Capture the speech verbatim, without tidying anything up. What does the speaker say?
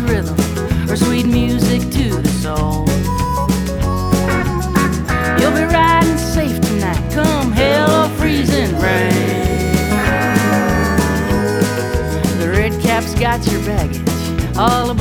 rhythm or sweet music to the soul. You'll be riding safe tonight, come hell or freezing rain. The red cap's got your baggage all aboard.